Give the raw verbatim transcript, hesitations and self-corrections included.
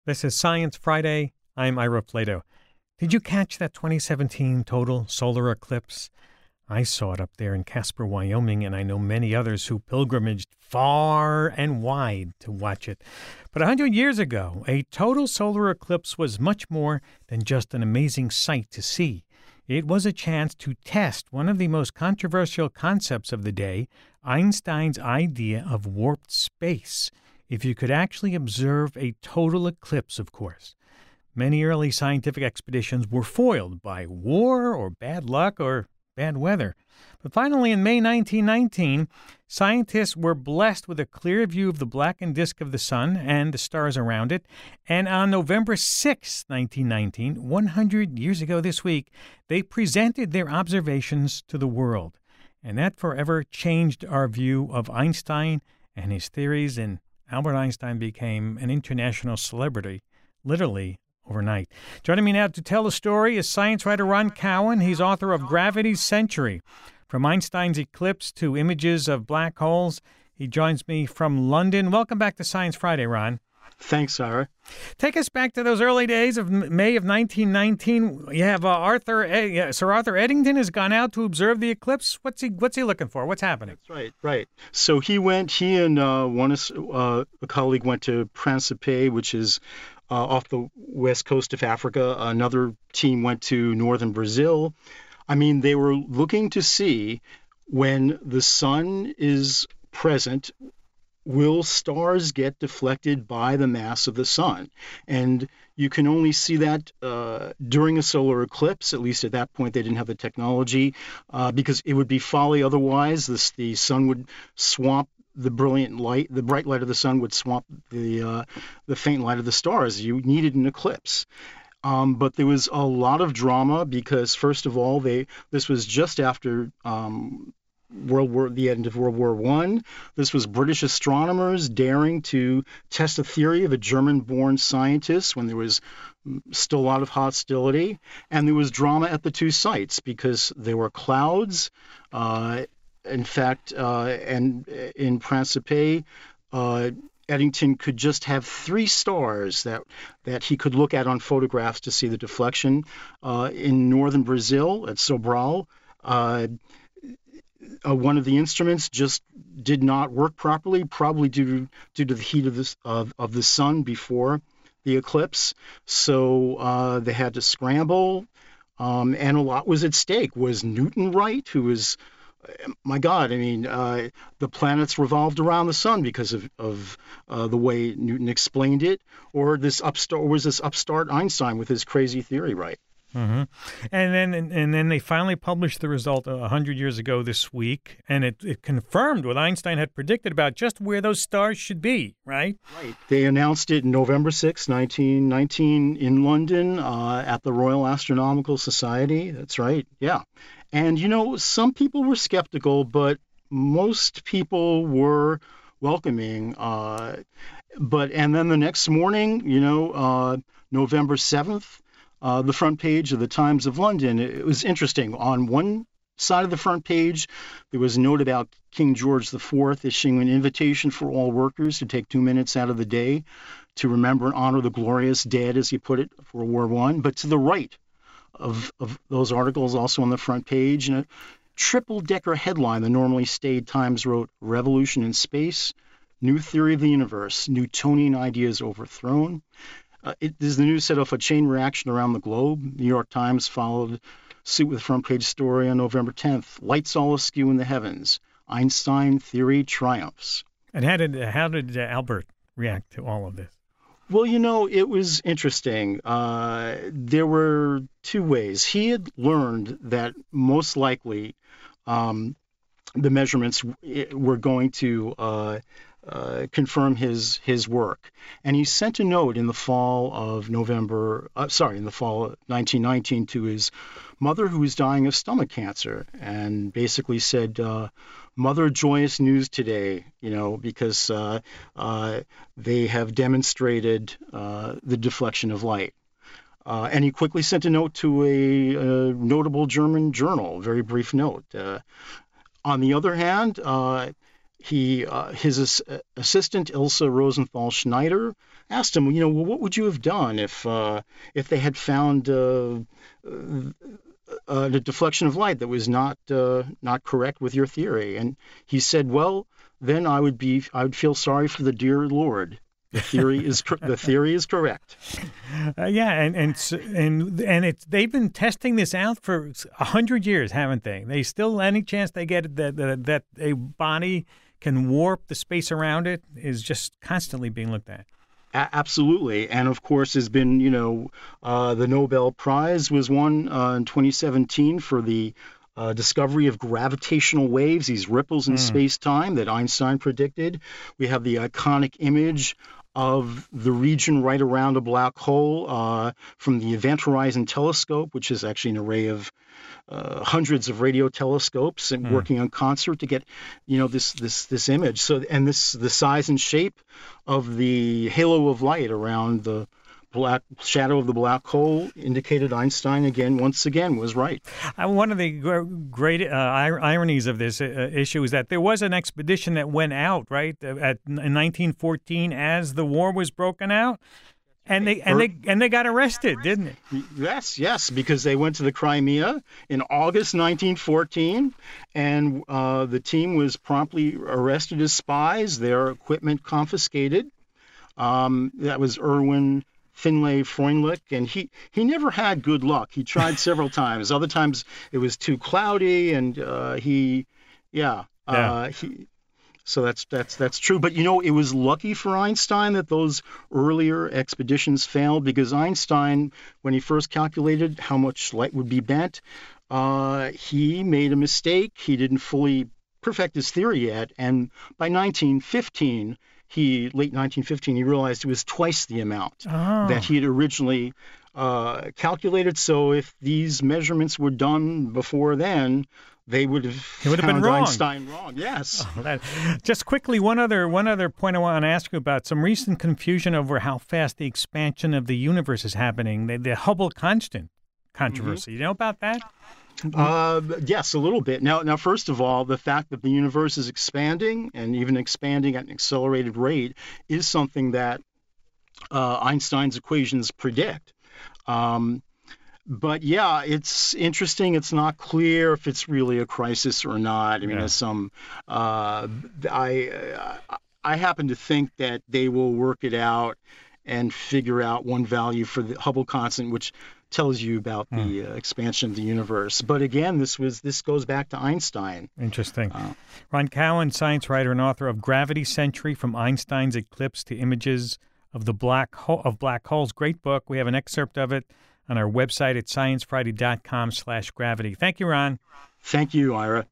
This is Science Friday. I'm Ira Flato. Did you catch that twenty seventeen total solar eclipse? I saw it up there in Casper, Wyoming, and I know many others who pilgrimaged far and wide to watch it. But a hundred years ago, a total solar eclipse was much more than just an amazing sight to see. It was a chance to test one of the most controversial concepts of the day, Einstein's idea of warped space. If you could actually observe a total eclipse, of course. Many early scientific expeditions were foiled by war or bad luck or bad weather. But finally, in May nineteen nineteen, scientists were blessed with a clear view of the blackened disk of the sun and the stars around it. And on November sixth, nineteen nineteen, one hundred years ago this week, they presented their observations to the world. And that forever changed our view of Einstein and his theories, and Albert Einstein became an international celebrity, literally overnight. Joining me now to tell the story is science writer Ron Cowan. He's author of Gravity's Century, From Einstein's Eclipse to Images of Black Holes. He joins me from London. Welcome back to Science Friday, Ron. Thanks, Sarah. Take us back to those early days of May of nineteen nineteen. You have uh, Arthur, uh, Sir Arthur Eddington has gone out to observe the eclipse. What's he What's he looking for? What's happening? That's right, right. So he went. He and uh, one uh, a colleague went to Principe, which is uh, off the west coast of Africa. Another team went to northern Brazil. I mean, they were looking to see when the sun is present, will stars get deflected by the mass of the sun? And you can only see that uh, during a solar eclipse. At least at that point, they didn't have the technology, uh, because it would be folly otherwise. This, the sun would swamp the brilliant light, the bright light of the sun would swamp the uh, the faint light of the stars. You needed an eclipse. Um, but there was a lot of drama because, first of all, they this was just after um, World War, the end of World War One. This was British astronomers daring to test a theory of a German-born scientist when there was still a lot of hostility, and there was drama at the two sites because there were clouds. Uh, in fact, uh, and in Principe, uh, Eddington could just have three stars that that he could look at on photographs to see the deflection. Uh, in northern Brazil, at Sobral, uh, Uh, one of the instruments just did not work properly, probably due to, due to the heat of, this, of, of the sun before the eclipse. So uh, they had to scramble, um, and a lot was at stake. Was Newton right? Who was, my God, I mean, uh, the planets revolved around the sun because of, of uh, the way Newton explained it, or this upstart, or was this upstart Einstein with his crazy theory right? Mm-hmm. And then and, and then they finally published the result a hundred years ago this week, and it, it confirmed what Einstein had predicted about just where those stars should be, right? Right. They announced it November sixth, nineteen nineteen in London uh, at the Royal Astronomical Society. That's right. Yeah. And, you know, some people were skeptical, but most people were welcoming. Uh, but and then the next morning, you know, uh, November seventh, Uh, the front page of the Times of London, it was interesting. On one side of the front page, there was a note about King George the Fourth issuing an invitation for all workers to take two minutes out of the day to remember and honor the glorious dead, as he put it, for World War One. But to the right of, of those articles, also on the front page, in a triple-decker headline, the normally staid Times wrote, "Revolution in Space, New Theory of the Universe, Newtonian Ideas Overthrown." Uh, it, this, the news set off a chain reaction around the globe. New York Times followed suit with a front-page story on November tenth. Lights all askew in the heavens. Einstein theory triumphs. And how did how did uh, Albert react to all of this? Well, you know, it was interesting. Uh, there were two ways. He had learned that most likely um, the measurements were going to uh, Uh, confirm his his work, and he sent a note in the fall of November, uh, sorry, in the fall of nineteen nineteen to his mother, who was dying of stomach cancer, and basically said, uh, "Mother, joyous news today, you know, because uh, uh, they have demonstrated uh, the deflection of light." Uh, and he quickly sent a note to a, a notable German journal, a very brief note. Uh, on the other hand, uh, he uh, his ass- assistant Ilse Rosenthal Schneider asked him, you know, well, what would you have done if uh, if they had found uh, uh, a deflection of light that was not uh, not correct with your theory? And he said, well, then I would be I would feel sorry for the dear Lord. The theory is the theory is correct. Uh, yeah, and and s- and and it's they've been testing this out for a hundred years, haven't they? They still any chance they get that that, that a body can warp the space around it is just constantly being looked at. A- absolutely, and of course, has been you know uh, the Nobel Prize was won uh, in twenty seventeen for the uh, discovery of gravitational waves, these ripples in Mm. space-time that Einstein predicted. We have the iconic image of the region right around a black hole uh, from the Event Horizon Telescope, which is actually an array of uh, hundreds of radio telescopes and Mm. working on concert to get, you know, this this this image. So and this the size and shape of the halo of light around the black shadow of the black hole indicated Einstein again once again was right. Uh, one of the gr- great uh, ir- ironies of this uh, issue is that there was an expedition that went out right uh, at in nineteen fourteen as the war was broken out, and they and they and they got arrested, didn't it? Yes, yes, because they went to the Crimea in August nineteen fourteen, and uh, the team was promptly arrested as spies. Their equipment confiscated. Um, that was Erwin Finlay Freundlich, and he, he never had good luck. He tried several times. Other times it was too cloudy, and uh, he, yeah, Yeah. uh, he. So that's that's that's true. But you know, it was lucky for Einstein that those earlier expeditions failed, because Einstein, when he first calculated how much light would be bent, uh, he made a mistake. He didn't fully perfect his theory yet, and by nineteen fifteen, he late nineteen fifteen, he realized it was twice the amount Oh. that he had originally uh, calculated. So if these measurements were done before then, they would have It would have been found wrong. Einstein wrong. Yes. That- Just quickly, one other one other point I want to ask you about: some recent confusion over how fast the expansion of the universe is happening. The, the Hubble constant controversy. You know about that? Uh, yes, a little bit. Now, now, first of all, the fact that the universe is expanding and even expanding at an accelerated rate is something that uh, Einstein's equations predict. Um, but yeah, it's interesting. It's not clear if it's really a crisis or not. I mean, Yeah. there's some. Uh, I I happen to think that they will work it out and figure out one value for the Hubble constant, which tells you about the uh, expansion of the universe. But again, this was this goes back to Einstein. Interesting. Uh, Ron Cowan, science writer and author of Gravity Century: From Einstein's Eclipse to Images of the Black Hole of Black Holes. Great book. We have an excerpt of it on our website at science friday dot com slash gravity. Thank you, Ron. Thank you, Ira.